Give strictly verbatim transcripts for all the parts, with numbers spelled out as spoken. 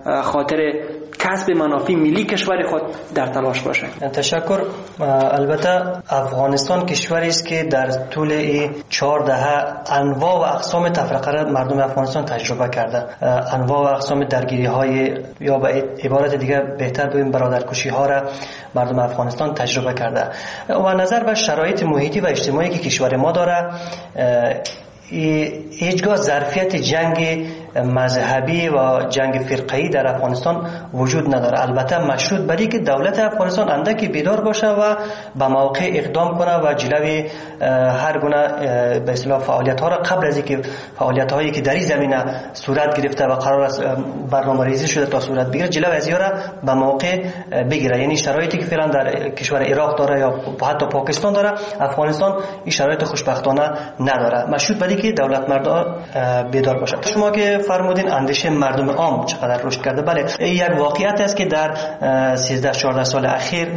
خاطر کسب منافع ملی کشور خود در تلاش باشه. تشکر. البته افغانستان کشوری است که در طول چهار دهه انواع و اقسام تفرقه را مردم افغانستان تجربه کرده. انواع و اقسام درگیری های یا به عبارت دیگر بهتر بگویم برادرکشی ها را مردم افغانستان تجربه کرده و نظر به شرایط محیطی و اجتماعی که کشور ما داره هیچگاه ظرفیت جنگ مذهبی و جنگ فرقه‌ای در افغانستان وجود نداره. البته مشروط بر اینکه دولت افغانستان اندکی بیدار باشه و به موقع اقدام کنه و جلوی هر گونه به اصطلاح فعالیت ها را قبل از اینکه فعالیت هایی که در این زمینه صورت گرفته و قرار است برنامه‌ریزی شده تا صورت بگیره جلوی از آن را به موقع بگیره. یعنی شرایطی که فعلا در کشور عراق داره یا حتی پاکستان داره، افغانستان این شرایط خوشبختانه نداره. مشروط بر اینکه دولت مردان بیدار باشه. شما که فرمودین اندیشه مردم عام چقدر رشد کرده، بله این یک واقعیت است که در سیزده چهارده سال اخیر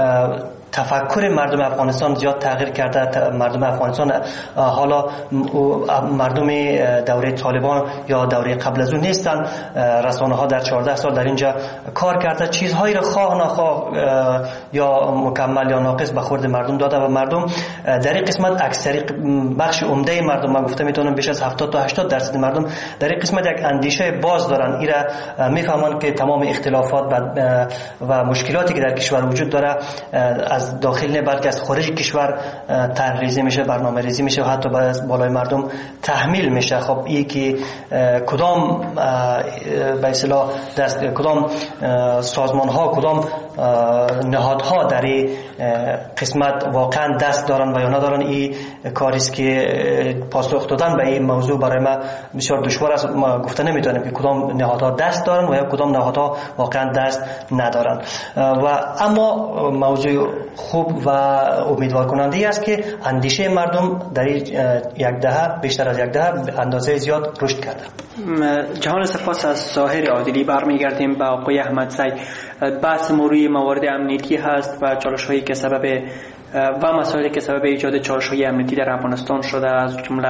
تفکر مردم افغانستان زیاد تغییر کرده. مردم افغانستان حالا مردم دوره طالبان یا دوره قبل از اون نیستن. رسانه ها در چهارده سال در اینجا کار کرده، چیزهایی را خواه نخواه یا مکمل یا ناقص به خورد مردم داده و مردم در این قسمت اکثری بخش عمده مردم، من گفته میتونم بیش از هفتاد تا هشتاد درصد مردم در این قسمت یک اندیشه باز دارن. این را میفهمن که تمام اختلافات و مشکلاتی که در کشور وجود داره از داخل نه بلکه از خارج کشور طرح‌ریزی میشه، برنامه‌ریزی میشه و حتی بالای مردم تحمیل میشه. خب این که کدام به اصطلاح دست کدام سازمان ها کدام نهادها در این قسمت واقعا دست دارن و یا ندارن، این کاری است که پاسخ دادن به این موضوع برای ما بسیار دشوار است. ما گفته نمیتونیم که کدام نهادها دست دارن و یا کدام نهادها واقعا دست ندارن. و اما موضوع خوب و امیدوار کننده است که اندیشه مردم در یک دهه بیشتر از یک دهه به اندازه زیاد رشد کرده. جهان سپاس از ظاهر عادلی. برمیگردیم به آقای احمدزی. بحث موروی موارد امنیتی هست و چالش‌هایی که سبب و مسائلی که سبب ایجاد چالش‌های امنیتی در افغانستان شده، از جمله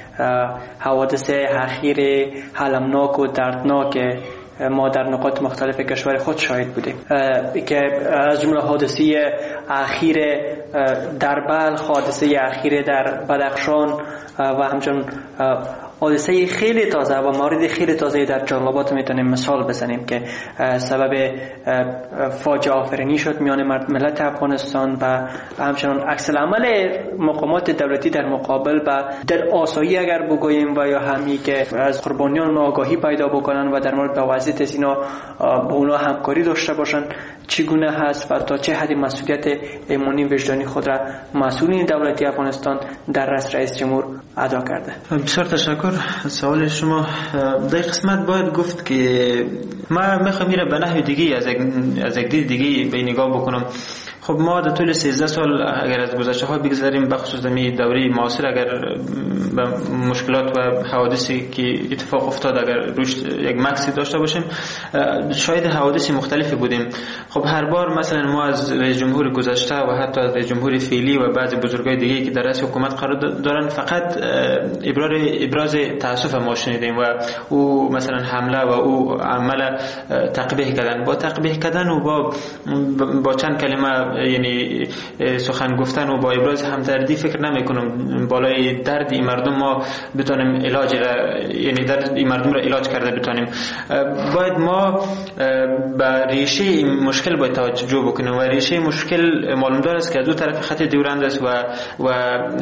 حوادث اخیر المناک و دردناک ما در نقاط مختلف کشور خود شاهد بودیم که از جمله حادثه اخیر در بلخ، حادثه اخیر در بدخشان و همچنین حادثه خیلی تازه و مورد خیلی تازه در جلال‌آباد میتونیم مثال بزنیم که سبب فاجعه آفرینی شد میان ملت افغانستان و همچنین عکس العمل مقامات دولتی در مقابل و در آسایی اگر بگوییم و یا همی که از قربانیان آگاهی پیدا بکنن و در مورد وضعیت از اینا با اونا همکاری داشته باشن چگونه هست و تا چه حد مسئولیت ایمانی وجدانی خود را مسئولین دولتی افغانستان در رأس رئیس جمهور ادا کرده. بسیار تشکر. سوال شما در قسمت باید گفت که ما میخوام میره به نحو دیگه از یک از یک دید دیگه به نگاه بکنم. خب ما در طول سیزده سال اگر از گذشته ها بگذاریم، بخصوص در دوره معاصر اگر به مشکلات و حوادثی که اتفاق افتاد اگر روش یک مکسی داشته باشیم، شاید حوادث مختلفی بودیم. خب هر بار مثلا ما از رئیس جمهور گذشته و حتی از رئیس جمهور فعلی و بعضی بزرگای دیگه که در رأس حکومت قرار دارن فقط ابرار ابراز تاسف ما شنیدیم و او مثلا حمله و او عمل تقبیح کردن. با تقبیح کردن و با با چند کلمه یعنی سخن گفتن و با ابراز همدردی فکر نمی کنم بالای درد این مردم ما بتونیم علاج را یعنی درد این مردم را علاج کرده بتونیم. باید ما به ریشه این مشکل باید توجه بکنیم و ریشه مشکل معلوم دار است که از دو طرف خط دورند است و و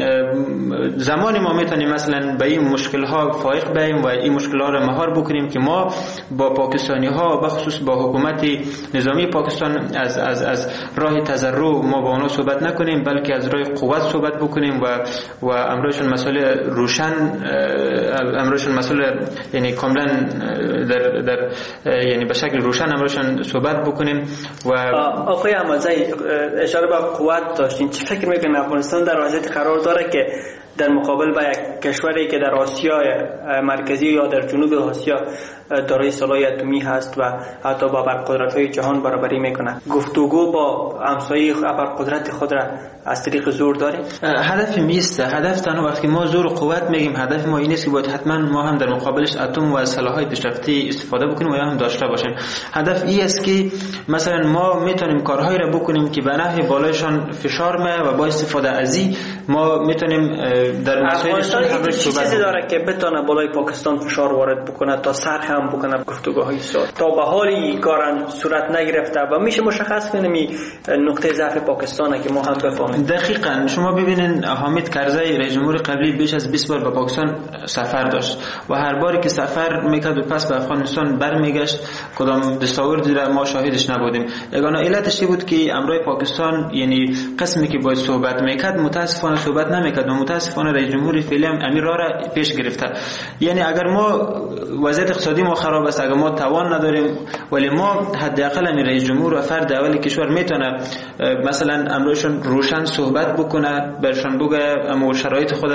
زمانی ما میتونیم مثلا به این مشکل ها فائق بیم و این مشکل ها را مهار بکنیم که ما با پاکستانی ها بخصوص با حکومت نظامی پاکستان از از از راه تضرع ما با اونا صحبت نکنیم بلکه از راه قوت صحبت بکنیم و و امرشون مسئله روشن امرشون مسئله یعنی کاملا در در یعنی به شکل روشن امرشون صحبت بکنیم. و آقای احمدزی اشاره به قوت داشتین، چه فکر میکنین افغانستان در وضعیت قرار داره که در مقابل با یک کشوری که در آسیا مرکزی یا در جنوب آسیا دارای سلاح اتمی هست و حتی با ابرقدرت‌های جهان برابری میکنه، گفتگو با همسایه ابرقدرت خود را از طریق زور داره؟ هدف نیست. هدف تنها وقتی ما زور و قوت میگیم، هدف ما این است که باید حتما ما هم در مقابلش اتم و سلاح‌های پیشرفته استفاده بکنیم و یا هم داشته باشیم. هدف این است که مثلا ما میتونیم کارهایی را بکنیم که به نحو بالایشان فشار میاد و با استفاده از این ما میتونیم در مسائل حل چیزی داره که بتونه بالای پاکستان فشار وارد بکنه تا سر هم بکنه گفتگوهای صلح تا به حالی کارن صورت نگرفته و میشه مشخص کنیم نقطه ضعف پاکستانه که ما هم بفهمیم. دقیقاً شما ببینید حامد کرزی رئیس جمهور قبلی بیش از بیست بار به پاکستان سفر داشت و هر باری که سفر میکرد و پس به افغانستان برمیگشت کدام دستاوردی را ما شاهدش نبودیم. یگانه علتش بود که امروی پاکستان یعنی قسمی که باید صحبت میکرد متاسفانه صحبت نمیکرد و متاسفانه رئیس جمهور فعلی هم امیر را, را پیش گرفته. یعنی اگر ما وضعیت اقتصادی ما خراب است، اگر ما توان نداریم، ولی ما حداقل امیر رئیس جمهور و فرد اول کشور میتونه مثلا امرویشون روشن صحبت بکنه، برشان بگه اما شرایط خود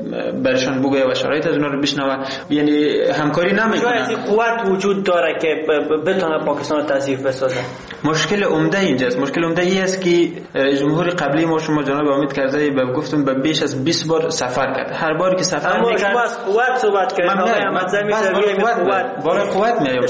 برشان بگه و شرایط از اونا رو بشنوه. یعنی همکاری نمیکنه. از این قوت وجود داره که بتونه پاکستان تضعیف بسازه. مشکل عمده اینجاست. مشکل عمده ای است که رئیس جمهور قبلی ما شما جناب حامد کرزی به گفتم به بیش از بیست بار سفر کرد. هر باری که سفر اما میکرد اما از قوت صحبت کرد. آقای احمد زمین قوت بالای قوت میایم.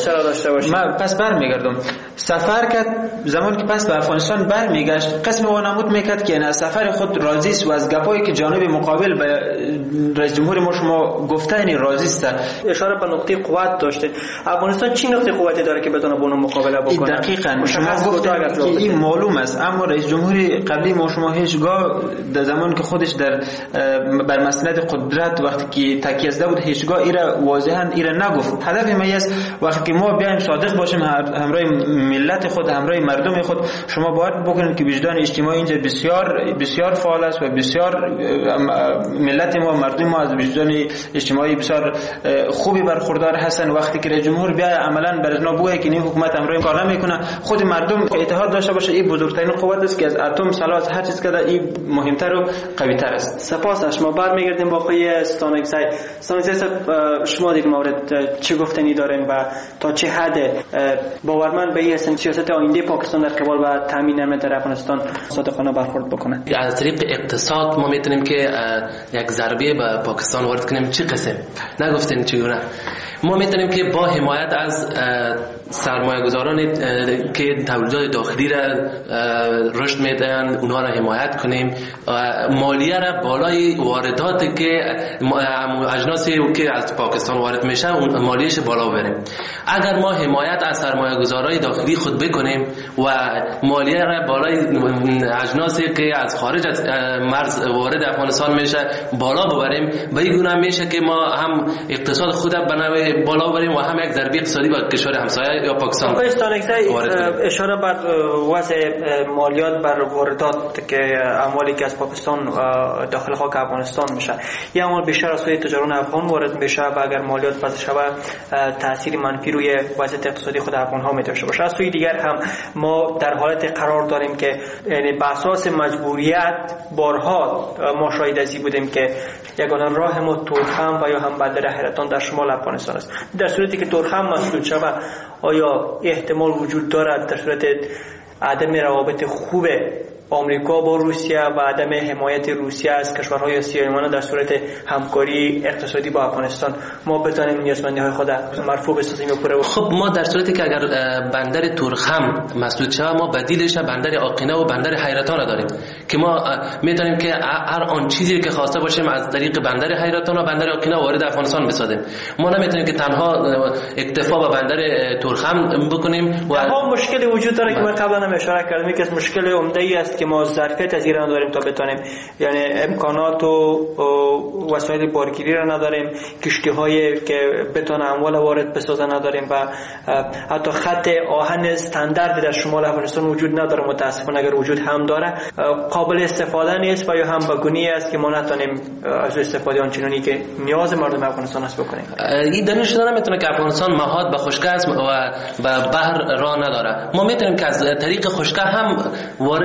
ما پس برمیگردم. سفر کرد زمانی که پس به افغانستان برمیگشت قسم وانمود میکرد که از سفر خود راضی است و از گپایی که جانب مقابل به رئیس جمهور ما شما گفته این راضی است. اشاره به نقطه قوت داشته. افغانستان چی نقطه قوتی داره که بتونه با اون مقابله بکنه؟ دقیقاً شما گفتید که این معلوم است، اما رئیس جمهور قبلی ما شما هیچگاه در زمانی که خودش در بر مسند قدرت وقتی که تکیه زده بود هیچگاه ایرا واضحاً ایرا نگفت. هدف ما است وقتی که ما بیایم صادق باشیم همراه ملت خود، همراه مردم خود. شما باید بکنید که وجدان اجتماعی اینجا بسیار بسیار فعال است و بسیار ملت ما مردم ما از وجدان اجتماعی بسیار خوبی برخوردار هستن. وقتی که رئیس جمهور بیا عملاً بر اساس بگه که این حکومت همراه کار نمیکنه، خود مردم اتحاد داشته باشه، این بزرگترین قوت است که از اتم سلاح از هر چیز که این مهمتر و قوی‌تر است. سپاس از شما. برمیگردیم با آقای استانکزی. استانکزی شما در مورد چه گفتنی دارین و تا چه حد باورمند به این هستن سیاست آینده پاکستان در قبال و تامین امنیت در افغانستان صادقانه برخورد بکنه؟ از طریق اقتصاد ما میتونیم که یک ضربه به پاکستان وارد کنیم. چه قسم؟ نگفتین چگونه؟ ما میتونیم که با حمایت از سرمایه گذاران که تولیدات داخلی را رشد میدن اونها را حمایت کنیم، مالیه را بالای واردات که اجناسی که از پاکستان وارد میشه اون مالیهش بالا بریم. اگر ما حمایت از سرمایه گذارای داخلی خود بکنیم و مالیه را بالای اجناسی که از خارج از مرز وارد افغانستان میشه بالا ببریم، به این گونه میشه که ما هم اقتصاد خود را بنوی بالا بریم و هم یک ضربه اقتصادی به کشور همسایه یا پاکستان. اشاره بر وضع مالیات بر واردات که اموالی که از پاکستان داخل خاک افغانستان میشه، یا اموال بیشتر از سوی تجاران افغان وارد میشه و اگر مالیات پس شود تاثیر منفی روی وضعیت اقتصادی خود افغان ها میتونه باشه. از سوی دیگر هم ما در حالت قرار داریم که یعنی به اساس مجبوریت بارها ما شاهد ازی بودیم که یگانه راه ما تورخم و یا هم بندر حیرتان در شمال افغانستان است. در صورتی که تورخم مسدود شود آیا احتمال وجود دارد در صورت عدم روابط خوب آمریکا با روسیه و عدم حمایت روسیه از کشورهای آسیایی در صورت همکاری اقتصادی با افغانستان ما بتونیم نیازمندی‌های خود مرفوع بسازیم و پوره خب ما در صورتی که اگر بندر تورخم مسدود شود ما بدیلش بندر آقینه و بندر حیرتان را داریم که ما میتونیم که هر آن چیزی که خواسته باشیم از طریق بندر حیرتان و بندر آقینه وارد افغانستان بسازیم. ما نمیتونیم که تنها اکتفا به بندر تورخم بکنیم و هم مشکلی وجود داره که من قبلا هم اشاره کردم که مشکل عمده‌ای است که ما ظرفیت از ایران داریم تا بتونیم، یعنی امکانات و وسایل بارگیری را نداریم، کشتی‌هایی که بتونه اموال وارد بسازن نداریم و حتی خط آهن استاندارد در شمال افغانستان وجود نداره. متاسفانه اگر وجود هم داره قابل استفاده نیست و یا هم بگونی است که ما نتونیم از استفاده آنچنانی که نیاز مردم افغانستان است بکنیم. این دلیل شده نمیتونه که افغانستان مهاد به خشکی است و به بحر راه نداره. ما میتونیم که از طریق خشکی هم وارد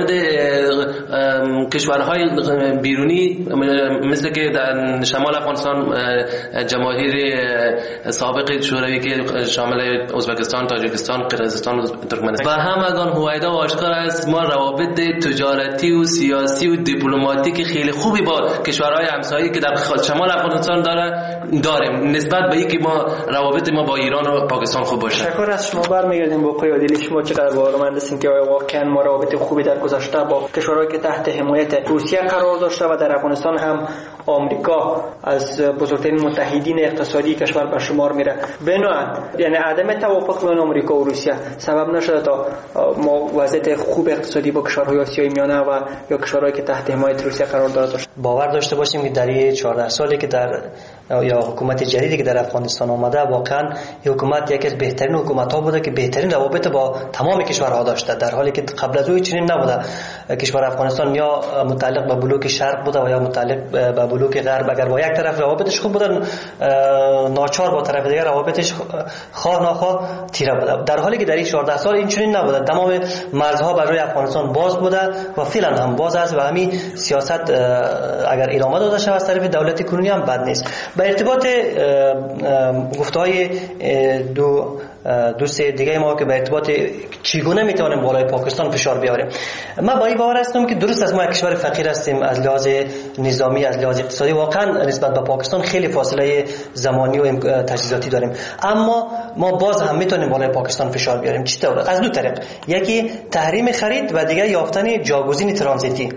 کشورهای بیرونی مثل که در شمال افغانستان جماهیر سابق شوروی که شامل ازبکستان، تاجیکستان، قرقیزستان و ترکمنستان و همگان هویدا و آشکار است ما روابط تجارتی و سیاسی و دیپلماتیک خیلی خوبی با کشورهای همسایه که در شمال افغانستان داره داریم نسبت به اینکه ما روابط ما با ایران و پاکستان خوب باشه. تشکر از شما. برمیگردیم با آقای عادلی. شما چقدر باورمند هستین که واقعا ما روابط خوبی در گذشته با کشورهایی که تحت حمایت روسیه قرار داشته و در افغانستان هم آمریکا از بزرگترین متحدین اقتصادی کشور به شمار میره. بنابراین یعنی عدم توافق بین آمریکا و روسیه سبب نشده تا ما وضعیت خوب اقتصادی با کشورهای آسیای میانه و یا کشورهایی که تحت حمایت روسیه قرار داشته. باور داشته باشیم که در این چهارده سالی که در یا حکومت جدیدی که در افغانستان آمده واقعا این حکومت یکی از بهترین حکومت‌ها بوده که بهترین روابط با تمام کشورها داشته، در حالی که قبل از او چنین نبوده. کشور افغانستان یا متعلق به بلوک شرق بوده و یا متعلق به بلوک غرب. اگر با یک طرف روابطش خوب بوده ناچار با طرف دیگر روابطش خواه ناخواه تیره بوده، در حالی که در این چهارده سال این چنین نبوده. تمام مرزها بر روی افغانستان باز بوده و فعلا هم باز است و همین سیاست اگر ادامه داده شود از طرف دولت کنونی هم بد نیست. به ارتباط گفته‌های دو دوست دیگه ما که به ارتباط چگونه میتونیم بالای پاکستان فشار بیاریم، من با این باور هستم که درست از ما یک کشور فقیر هستیم از لحاظ نظامی، از لحاظ اقتصادی واقعا نسبت به پاکستان خیلی فاصله زمانی و تجهیزاتی داریم، اما ما باز هم میتونیم بالای پاکستان فشار بیاریم. چطور؟ از دو طریق، یکی تحریم خرید و دیگه یافتن جاگزین ترانزیتی.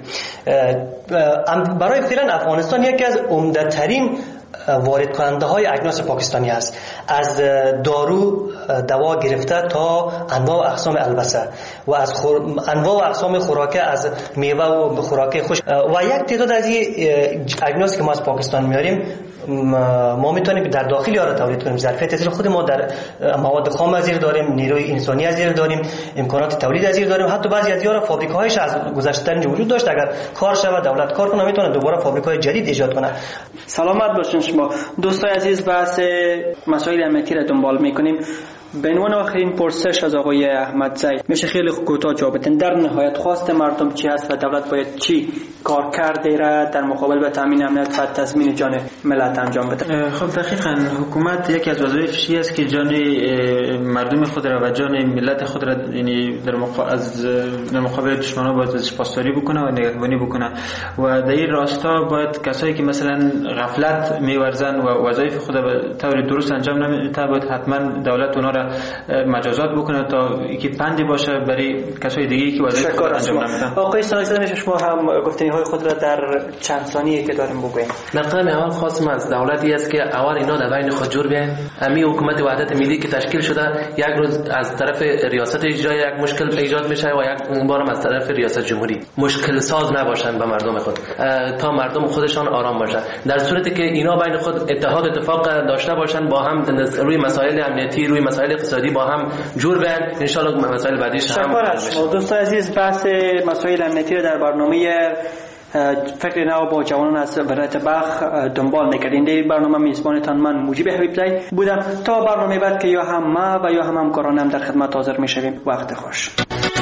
برای فعلا افغانستان یکی از عمده ترین وارد کننده های اجناس پاکستانی است، از دارو دوا گرفته تا انواع و اقسام البسه و از خور... انواع و اقسام خوراکه، از میوه و خوراکه خوش و یک تعداد از این اجناس که ما از پاکستان میاریم ما میتونیم در داخل یا را تولید کنیم. ظرفیت از خود ما در مواد خام از زیر داریم، نیروی انسانی از زیر داریم، امکانات تولید از زیر داریم. حتی بعضی از یارا فابریکاهایش از گذشته اینجا وجود داشت، اگر کار شود دولت کار کنه میتونه دوباره فابریکای جدید ایجاد کنه. سلامت باشین شما دوستای عزیز. بحث مسائل امنیتی را دنبال میکنیم. به عنوان آخرین پرسش از آقای احمدزی میشه خیلی کوتاه جواب بدین. در نهایت خواست مردم چی است و دولت باید چی کار کرده را در مقابل به تامین امنیت و تضمین جان ملت انجام بده؟ خب دقیقاً حکومت یکی از وظایفش است که جان مردم خود را و جان ملت خود را یعنی در مقابل از در مقابل دشمنان باید پاسداری بکنه و نگهبانی بکنه و در این راستا باید کسایی که مثلا غفلت می‌ورزن و وظایف خود را به طور درست انجام نمیدن باید حتما دولت اونها را مجازات بکنه تا اینکه پندی باشه برای کسای دیگه که وظایف خود انجام نمیدن. آقای سانیزاده شما هم گفتنی های خود را در چند ثانیه که داریم بگویم. نقطه اول خواستم از دولتی است که اول اینا در بین خود جور بیان. امی حکومت وحدت ملی که تشکیل شده یک روز از طرف ریاست اجرایی یک مشکل ایجاد میشه و یک بارم از طرف ریاست جمهوری مشکل ساز نباشن به مردم خود تا مردم خودشان آرام باشن. در صورتی که اینا بین خود اتحاد اتفاق داشته باشن با هم روی مسائل امنیتی روی مسائل اقتصادی با هم جور بیان ان شاء الله مسائل بعدیش هم حل. دوستان عزیز بحث مسائل امنیتی در برنامه فکر نو با جوانان از ولایت بلخ دنبال میکردیم. در برنامه میزبانتان من موجب حبیبزی بودم. تا برنامه بعد که یا هم ما و یا هم همکارانم در خدمت حاضر میشویم. وقت خوش.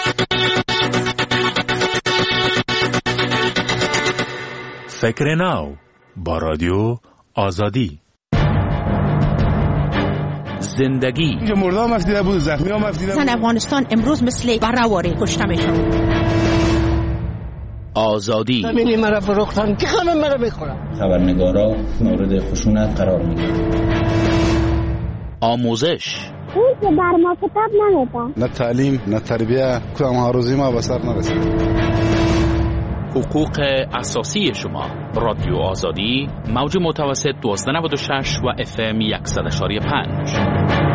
فکر نو با رادیو آزادی. زندگی اینجا مرده هم افدیده بود، زخمی هم افدیده بود. زن افغانستان امروز مثل برنواره کشته میشون. آزادی همینی مرا فروختن که همه مرا بخورن. خبرنگارا مورد خشونت قرار میگیرن. آموزش اون که بر ما کتاب نمیدن. نه تعلیم نه تربیه کدام هاروزی ما به سر نرسید. حقوق اساسی شما. رادیو آزادی موج متوسط دوازده نود و شش و اف ام صد و شش و پنج.